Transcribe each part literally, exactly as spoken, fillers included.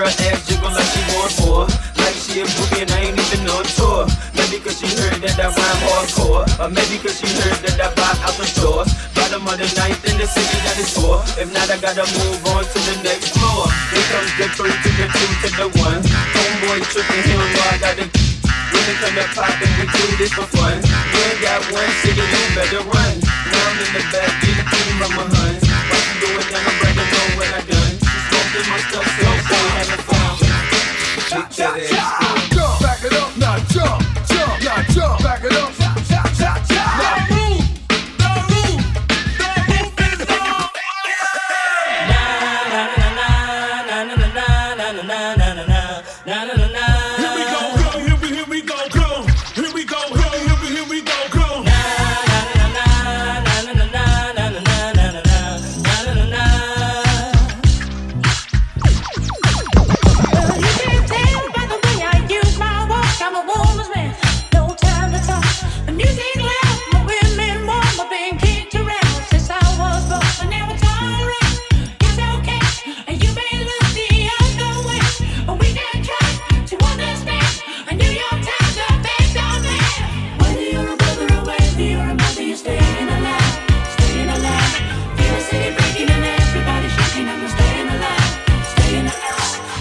her ass jiggle like she want more. Like she a groupie and I ain't even on tour. Maybe cause she heard that I rhyme hardcore, or maybe cause she heard that I buy out the stores. Bottom of the ninth in the city that is four. If not, I gotta move on to the next floor. Here comes the three to the two to the one. Homeboy tripping, he don't know I gotta. When it come to poppin', we do this for fun. You ain't got one city, you better run. Now I'm in the back, getting clean from my huns. What you doing now, my brother know what I done. Smoking my stuff, so so having fun. Jump, jump, jump, jump, back it up, now jump, jump, now jump, back it up, jump, jump, jump, jump. Now move, now move, now move this up. Na na na na na na na na na na na na na na. Here we go, go, here we here we go, go. Here we go, go, here we here we go, go. Na na na na na na na na na na na na na na. I'm a woman's man, no time to talk. The music loud, my women warm, I've been kicked around since I was born. But now it's alright, it's okay, and you may look the other way, but we can try to understand. A New York Times, the best on man. Whether you're a brother or whether you're a mother, you're staying alive, staying alive. Feel the city breaking and everybody shaking, and we're staying alive, staying alive.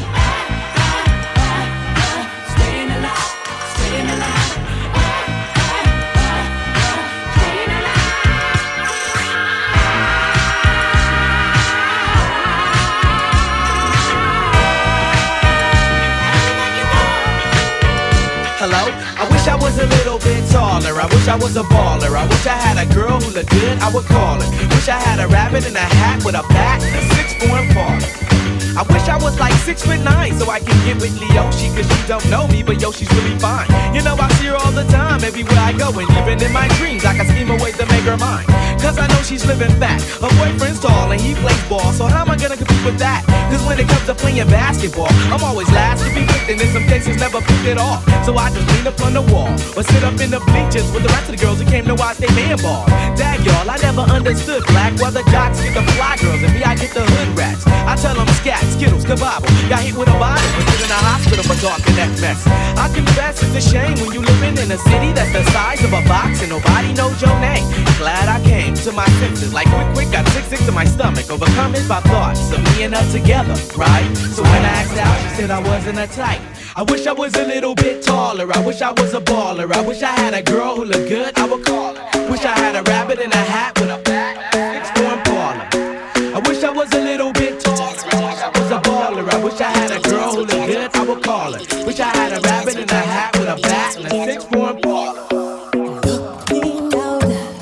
Hello? I wish I was a little bit taller. I wish I was a baller. I wish I had a girl who looked good, I would call her. Wish I had a rabbit in a hat with a bat and a six-form parlor. I wish I was like six foot nine so I can get with Leoshi, cause she don't know me, but yo, she's really fine. You know, I see her all the time, everywhere I go, and even in my dreams, I can scheme a way to make her mine. Cause I know she's living fat. Her boyfriend's tall and he plays ball, so how am I gonna compete with that? Cause when it comes to playing basketball, I'm always last to be picked, and in some cases never picked at all. So I just lean up on the wall, or sit up in the bleachers with the rest of the girls who came to watch they man ball. Dag y'all, I never understood black, while the jocks get the fly girls, and me I get the hood rats. I tell them scat, skittles, kabobble, got hit with a bottle, put in a hospital for talking that mess. I confess it's a shame when you living in a city that's the size of a box and nobody knows your name. Glad I came to my senses, like quick quick, got sick sick to my stomach, overcome it by thoughts of me and her together, right? So when I asked out, she said I wasn't a type. I wish I was a little bit taller, I wish I was a baller, I wish I had a girl who looked good, I would call her. Wish I had a rabbit in a hat with a bat, six-form parlor. I wish I was a little bit taller, I wish I was a baller, I wish I had a girl who looked good, I would call her. Wish I had a rabbit in a hat with a bat and a six-form parlor. Looking out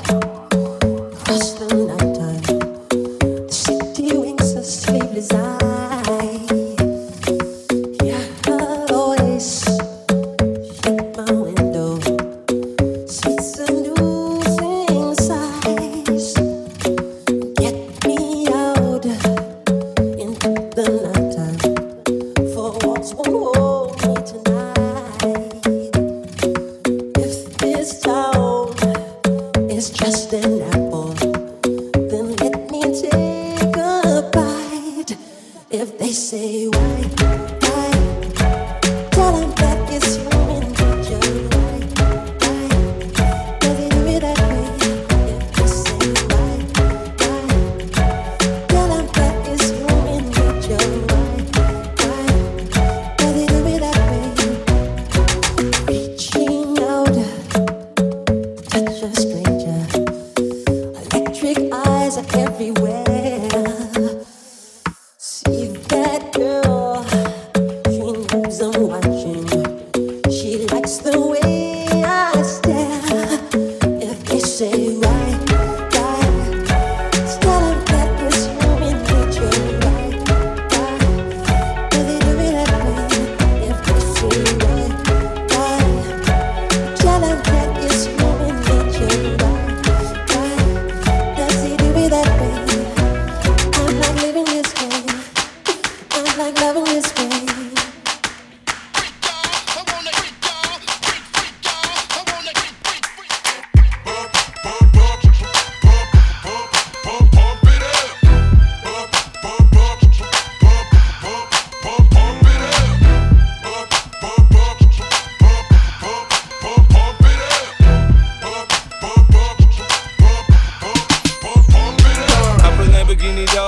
across the nighttime, the city winks a sleepless eye. Everywhere, see that girl.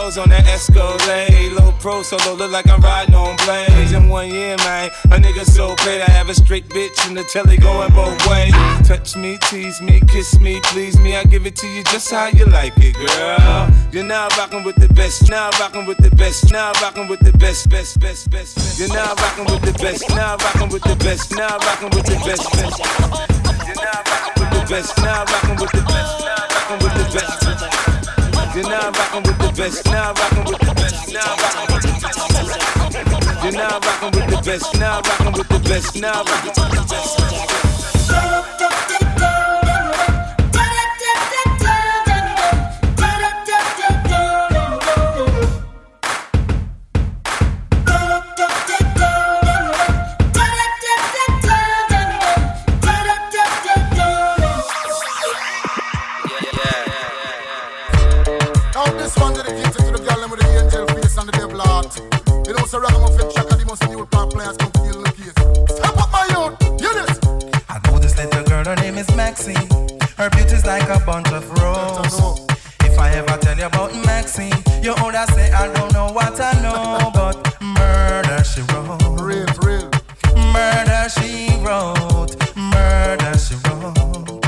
girls on that Escalade. Low pro solo, look like I'm riding on blades. In one year, man, a nigga so paid. I have a straight bitch in the telly going both ways. Touch me, tease me, kiss me, please me. I give it to you just how you like it, girl. You're now rocking with the best. Now rocking with the best. Now rocking with the best, best, best, best. best. You're now rocking with the best. Now rocking with the best. Now rocking with the best, best. You're now rocking with the best. Now rocking with the best. Now rocking with the best. You're now rocking with the best. Now rocking with the best. Now rocking with the best. You're now rocking with the best. Now rocking with the best. Now rocking with the best. Her beauty's like a bunch of roses. If I ever tell you about Maxine, you older say I don't know what I know, but murder she wrote. Real, real. Murder she wrote. Murder she wrote.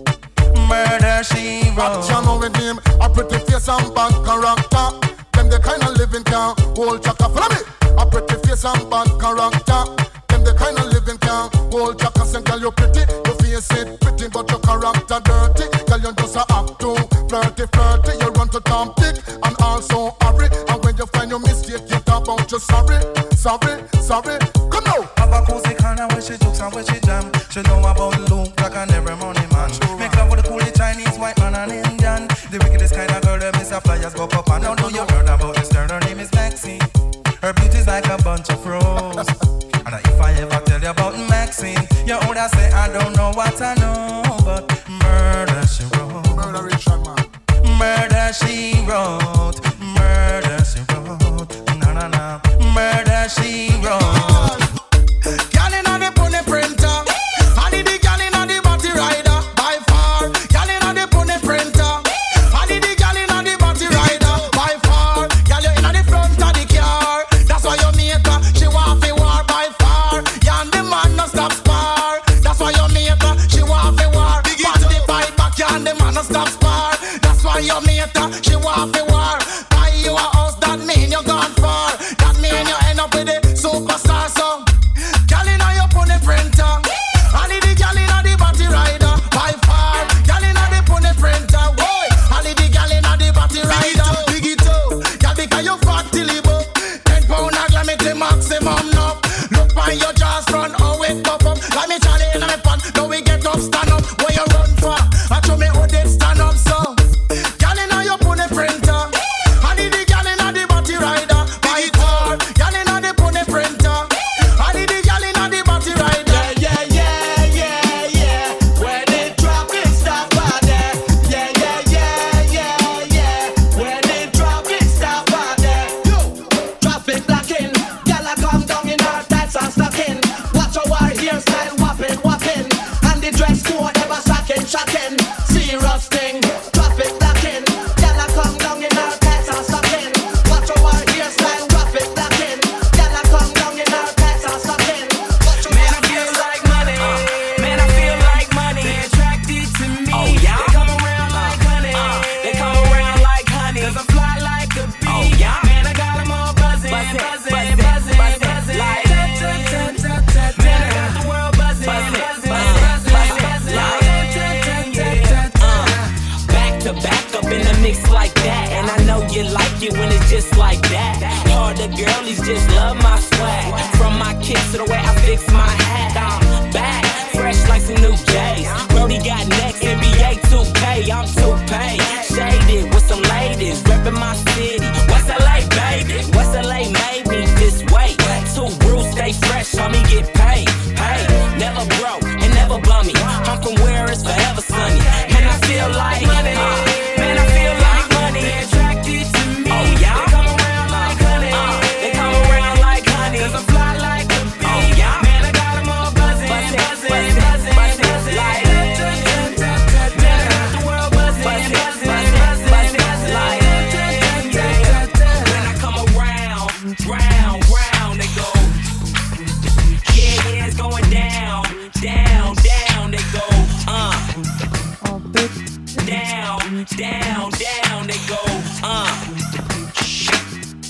Murder she wrote. Action on with him, a pretty face and bad character. Them the kind of living can hold chaka. Follow me. A pretty face and bad character. Them the kind of living can hold chaka. Say girl you pretty, you face it pretty, but your character dirty. Girl you just a act too flirty, flirty. You run to Tom Dick and also hurry. And when you find your mistake, you talk about you sorry, sorry, sorry. Come now. Have a cozy corner where she jokes and where she jam. She know about Luke like an every money man. Make love with the cool Chinese, white man and Indian. The wickedest kind of girl that miss a flyers go up and now do you heard about this girl? Her name is Maxine. Her beauty's like a bunch of roses. And if I ever tell you about Maxine, you older say I don't know what I know, but murder she wrote. Murder Richard man. Murder she wrote. Murder she wrote. Na na na. Murder she wrote. Girl inna the pony printer, I did the girl inna the body rider by far. Girl inna the pony printer, I did the girl inna the body rider by far. Girl you inna the front of the car, that's why you make her. She want fi war by far. You and the man no stop spar, that's why you make her. She want fi war. Pass the bike back, you and the man no stop spar, that's why you make her. She want fi war. Buy you a house, that mean you gone far. That mean you end up with a superstar song. Girl inna your pony printer, I need the girl inna the body rider by far. Girl inna the pony printer, boy, I need the girl inna the body rider. Big it up, girl because you fat till you buck. Ten pound a glam it the maximum now. Look on your jaws front, how it pop up. Like me Charlie inna me pan, now we get up, stand up. Where you run for? I show me how they stand up so. Girl inna your pony printer, I need the girl inna the body rider by far. Girl inna the pony printer, I need the girl inna the body rider. Yeah, yeah, yeah, yeah. When the traffic stop out there. Yeah, yeah, yeah, yeah, yeah. When the traffic stop out there. Yo, traffic blocking. Gyal a come down in her tights and stocking. Watch our hairstyle whopping, whopping. And the dress code ever shocking, shocking. Serious thing. Traffic blocking. Gyal a come down in her tights and stocking. Watch our hairstyle whopping, blocking. Gyal a come down in her tights and stocking. Watch our Man, I feel like money. Man, I feel like money. They attracted to me. Oh, yeah? They come around like honey. They come around like honey. Cause I fly like a bee. Oh, yeah? Man, I got them all buzzing, Buzzing, buzzing, buzzing, buzzing, buzzing, buzzing. like- Tut, tut, tut, tut, tut. Man, I got the world buzzing, Buzzing, buzzing, buzzing, buzzing, buzzing, buzzing. like- Tut, tut, tut, tut, tut. Back to back up in the mix like that. And I know you like it when it's just like that. Harder girlies just love my swag. From my kicks to the way I fix my hat. I'm back, fresh like some new J's. Brody got next, N B A two K. I'm two paid, shaded with some ladies. Reppin' my city, West L A baby. West L A made me this way. Two rules, stay fresh, homie get paid. Hey, never broke and never bummy. I'm from where it's forever sunny. And I feel like Money. uh, Man, I feel like money. They attracted to me. Oh, yeah? They come around like honey. Uh, They come around like honey. Cause I fly like a bee. Oh, yeah? Man, I got them all buzzing, Buzzing, buzzing, buzzing, buzzing, buzzing, buzzing. like- Tut, tut, tut, tut, tut. Man, I got the world buzzing, Buzzing, buzzing, buzzing, buzzing, buzzing, buzzing, like- Tut, tut, tut, tut, tut.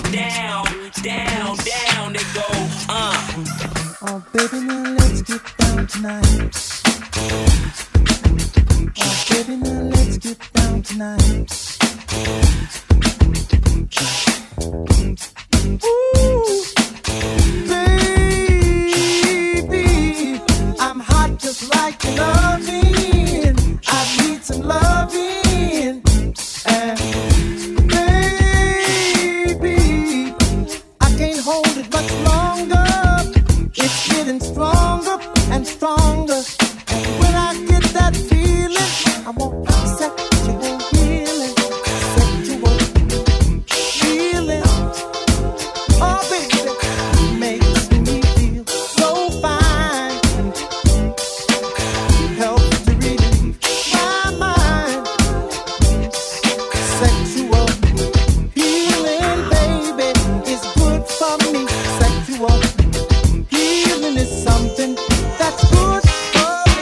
down, down, down they go. Uh. Oh, baby, now let's get down tonight. Oh, baby, now let's get down tonight. Ooh, baby, I'm hot just like your loving. I need some loving. And baby, I can't hold it much longer. It's getting stronger and stronger. And when I get that feeling, I want sexual healing, sexual feeling. Oh, baby, makes me feel so fine. Helps to relieve my mind. Sexual healing, baby, is good for me. Sexual healing is something that's good for me.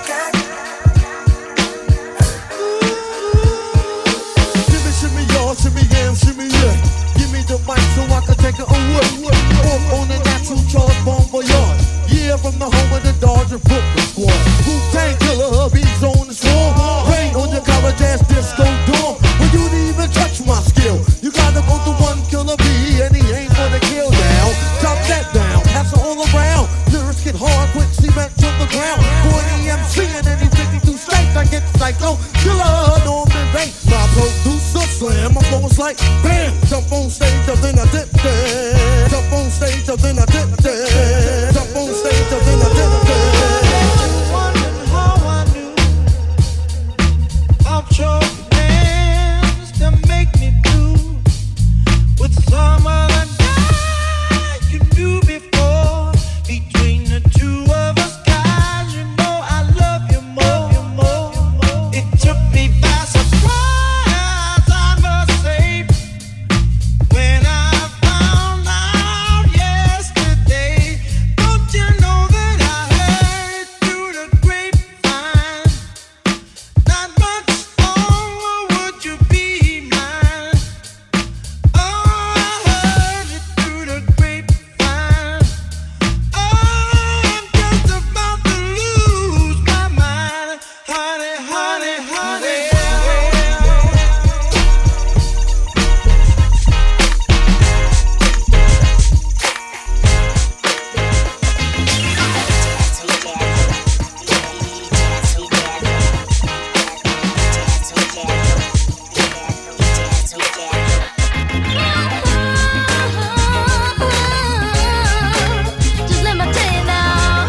Shimmy, shimmy, y'all, shimmy, yam, shimmy, yeah. Give me the mic so I can take it away. Off on the natural charge, bomb for yard. Yeah, from the home of the Dodger Brooklyn squad. Wu-Tang Killer, beats on the swarm. Rain on your college ass disco dorm. Well, you didn't even touch my skill. You gotta go to one killer bee, and he ain't gonna kill now. Drop that down, pass it all around. Lyrics get hard, quick cement to the ground. forty M C and any fifty-two states, I get psycho. Killer, Norman Bates, my producer slam. My flow is like bam. Jump on stage, and then I dip there. Jump on stage, and then I dip there. Jump on stage, and then I dip there. Wondering how I knew I've chosen hands to make me do with some other guy you knew before. Between the two of us, guys, you know I love you more. It took me by surprise, I must say, when I found out yesterday. Don't you know that I heard through the grapevine? Not much longer would you be mine. Oh, I heard it through the grapevine. Oh, I'm just about to lose my mind, honey, honey, honey. Just let me tell you now.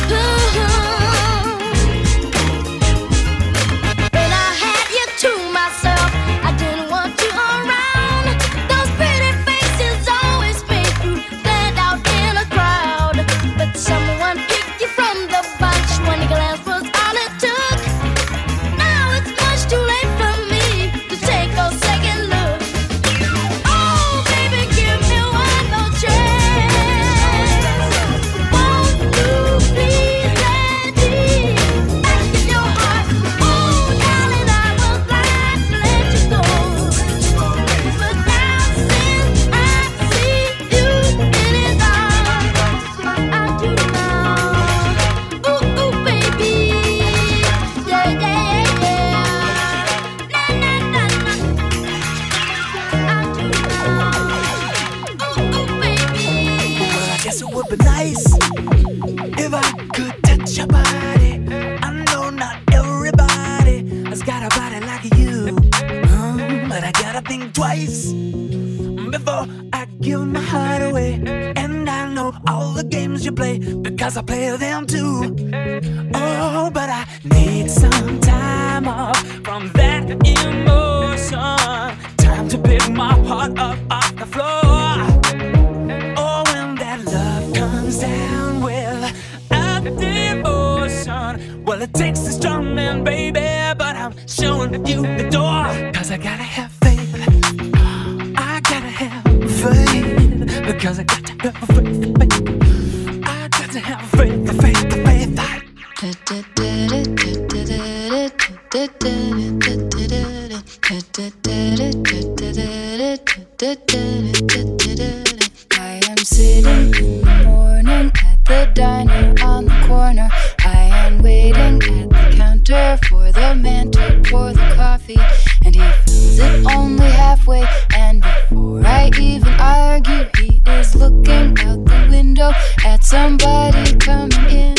When I had you to myself, I didn't want you around. Those pretty faces always make you stand out in a crowd. But someone picked you from the bunch. One glance was all it took. Now it's much too late for me to take a second look. Oh, baby, give me one more chance. Won't you please let me back in your heart? Oh, darling, I was glad to let you go. But now since I see you in his arms, I do now. Ooh, ooh, baby, yeah, yeah, yeah. Na na na na. I do now. Ooh, ooh, baby. Well, I guess it would be nice if I could touch your body. I know not everybody has got a body like you, um, but I gotta think twice before I give my heart away. And I know all the games you play because I play them too. Oh, but I need some time off from that emotion. Time to pick my heart up off the floor. Oh, when that love comes down with a devotion. Well, it takes a strong man, baby, but I'm showing you the door. Cause I gotta have faith. I gotta have faith. Because I got to have faith, faith. I got to have faith, faith, faith. sitting in the morning at the diner on the corner. I am waiting at the counter for the man to pour the coffee, and he fills it only halfway. And before I even argue, he is looking out the window at somebody coming in.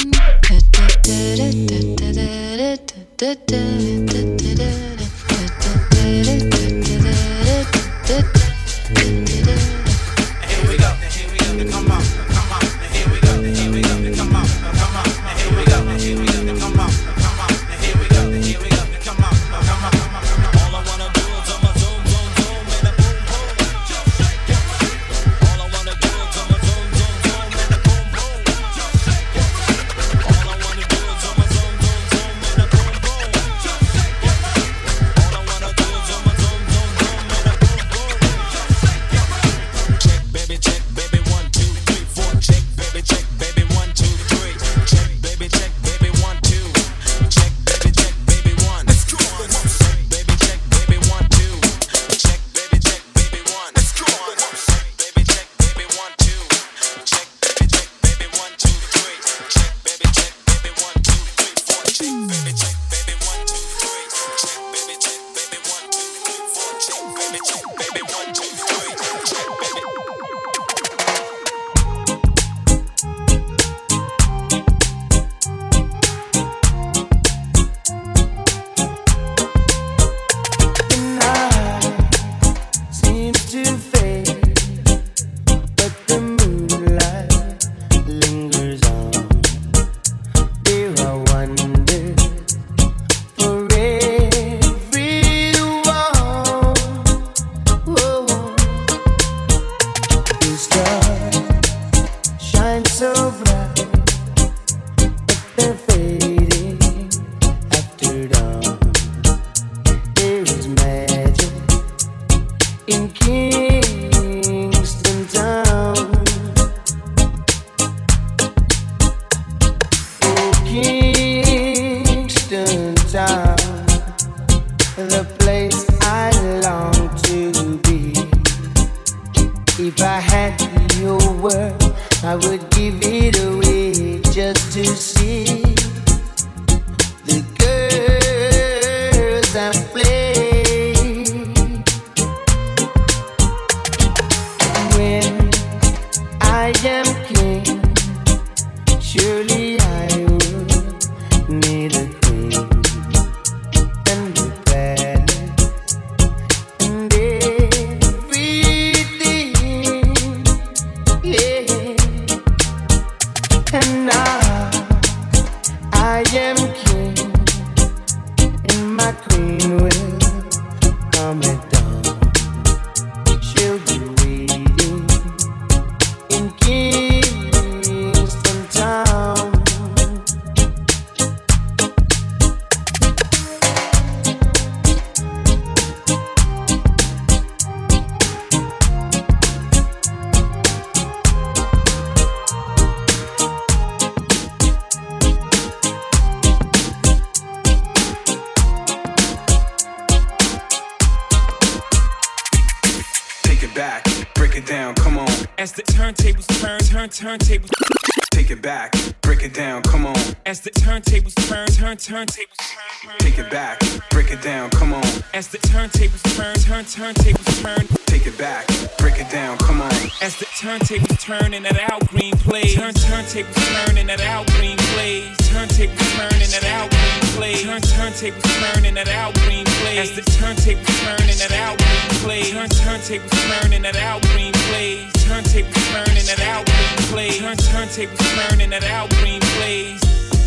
Turntables, take it back, break it down, come on. As the turntables turn, turn, turntables turn, take it back, break it down, come on. As the turntables turn, turn, turntables turn, take it back, break it down, come on. As the turntables turn and that Al Green plays, turn, turntables turn and that Al Green plays, turntables turn and that Al Green plays, turn, turntables turn and that Al Green plays. As the turntables turn and that Al Green plays, turn, turntables turn and that Al Green plays, turntables turn and that Al Green plays, turn, turntables turn and that Al Green plays.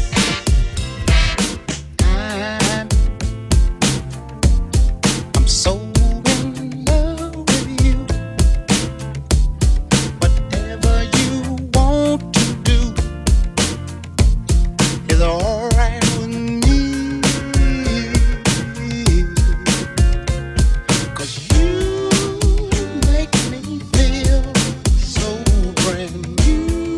I'm so in love with you. Whatever you want to do is alright with me. 'Cause you make me feel so brand new.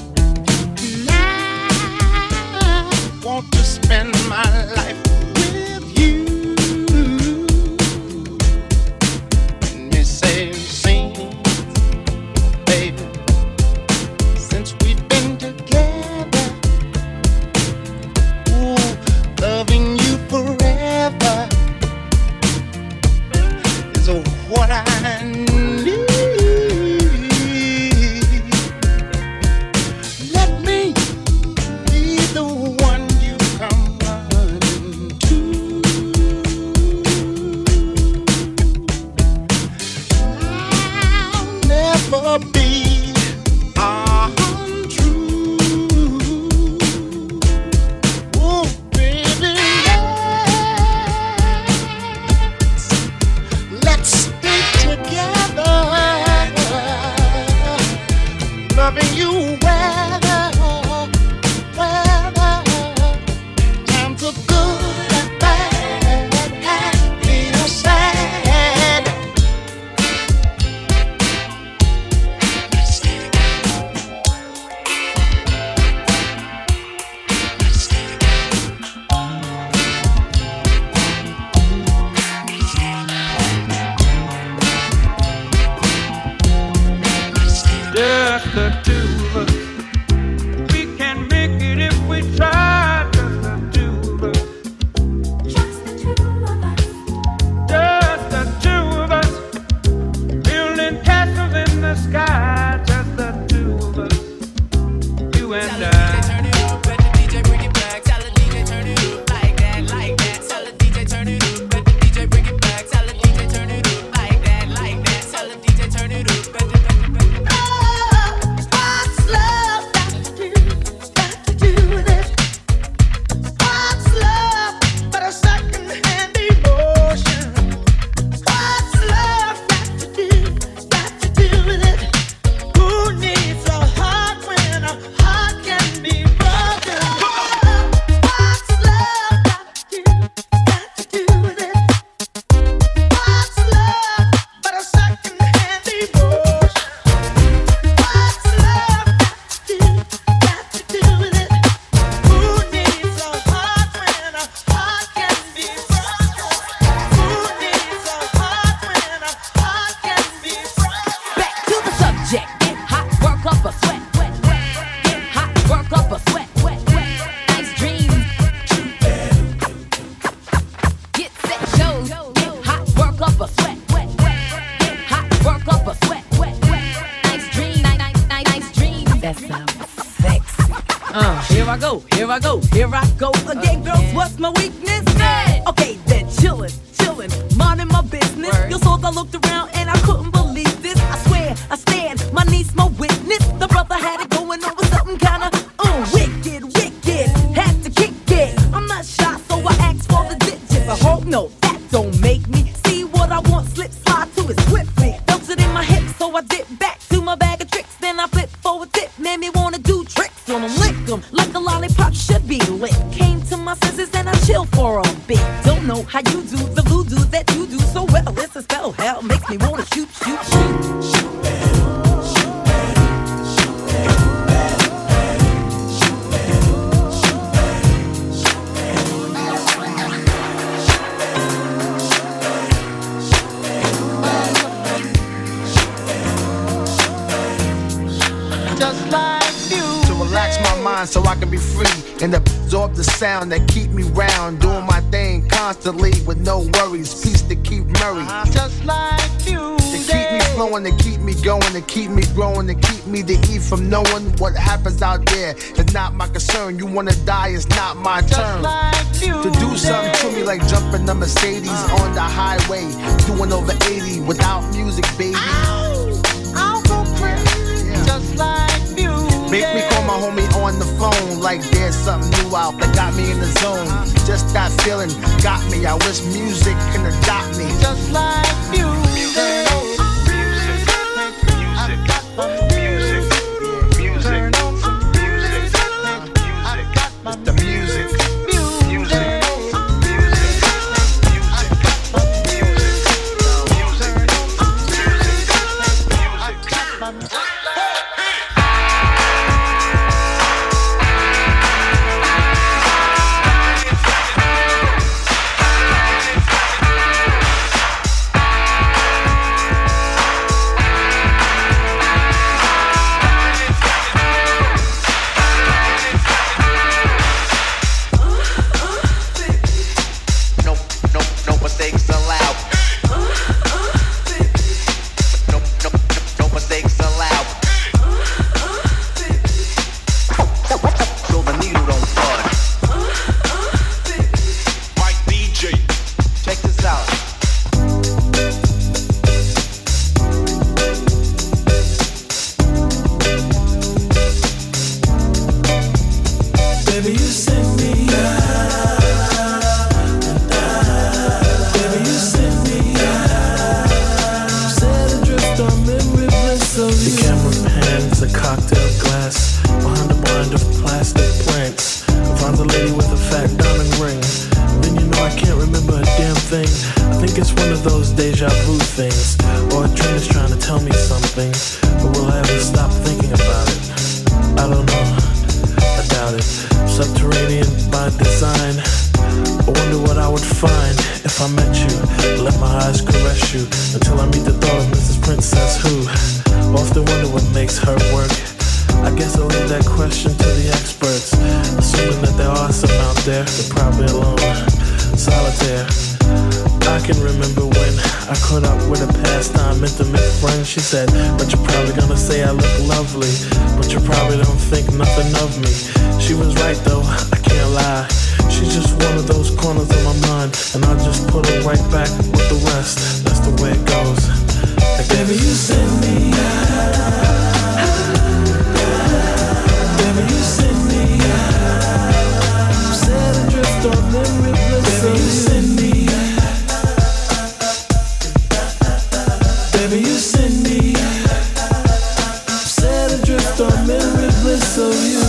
And I want to spend my life with what I need. Let me be the one you come running to. I'll never be untrue. Oh, baby, let's stay together, loving you weather, weather, times are good and bad, happy or sad. Just the two of us. We can make it if we try. Just the two of us. Just the two of us. Just the two of us. Building castles in the sky. Just the two of us. You and I. Turn it up, let the D J bring it back. Tell the D J turn it up like that, like that. Tell the D J turn it up, let the D J bring it back. Tell the D J turn it up like that, like that. Tell the D J turn it up, let the What's love got to do, got to do with it? What's love but a second-hand emotion? What's love got to do, got to do with it? Who needs a heart when a heart can be broken? What's love got to do, got to do with it? What's love but a second-hand emotion? What's love got to do, got to do with it? Who needs a heart when a heart can be broken? Who needs a heart when a heart can be broken? back to the subject. Get hot, work up a sweat, wet, wet. Get hot, work up a sweat, wet, wet. Nice dreams. Get set, shows. Get hot, work up a sweat, wet, wet. Get hot, work up a sweat, wet, wet. Nice dream, nice, nice, nice, nice dream. That sounds sexy. Uh, here I go, here I go, here I go again, girls. What's my weakness? Hey. Okay, then chillin', chillin', minding my business. Word. Your souls, I looked around and I couldn't believe this. I swear, I stand, my niece, my witness. The brother had it going on with something kinda uh, wicked, wicked. Had to kick it. I'm not shy, so I asked for the digits. I hope no, that don't make me see what I want. Slip, slide to it swiftly. Felt it in my hips, so I dip back to my bag of tricks. Then I flip for a tip, made me wanna do tricks on them, lick 'em like a lollipop should be lit. Came to my senses and I chill for a bit. Don't know how you do the voodoo that you do so well. It's a spell, hell makes me wanna shoot, shoot, shoot. Just like you. To relax my mind so I can be free and absorb the sound that keep me round, doing my thing constantly with no worries. Peace to keep Murray. Just like you. To keep me flowing, to keep me going, to keep me growing, to keep me to eat from knowing what happens out there is not my concern. You wanna die, it's not my turn. Like you. To do something to me like jumping the Mercedes on the highway, doing over eighty without music, baby. Ow, I'll go crazy. Just like you. Make me call my homie on the phone like there's something new out that got me in the zone. Just that feeling got me. I wish music can adopt me. Just like you. Music, music, music, music, music, music, It's the music. things, or a dream is trying to tell me something, but will I ever stop thinking about it? I don't know, I doubt it. Subterranean by design, I wonder what I would find if I met you. Let my eyes caress you until I meet the thought of Missus Princess who often wonder what makes her work. I guess I'll leave that question to the experts, assuming that there are some out there, they're probably alone, solitaire. I can remember when I caught up with a pastime intimate friend. She said, but you're probably gonna say I look lovely, but you probably don't think nothing of me. She was right though, I can't lie. She's just one of those corners of my mind, and I'll just put her right back with the rest. That's the way it goes. Like, baby, you send me out. Baby, you send me out. Set adrift on memory bliss. Baby, you send me out. Baby, you send me out. Set adrift on memory bliss of you.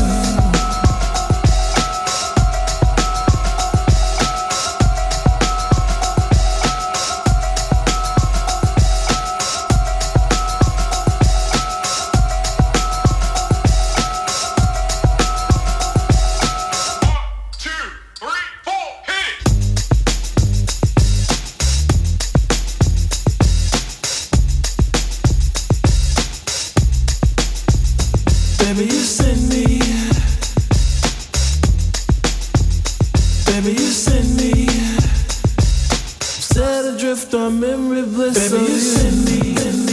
Baby, you send me. Baby, you send me. Set adrift on memory bliss. Baby, you send me.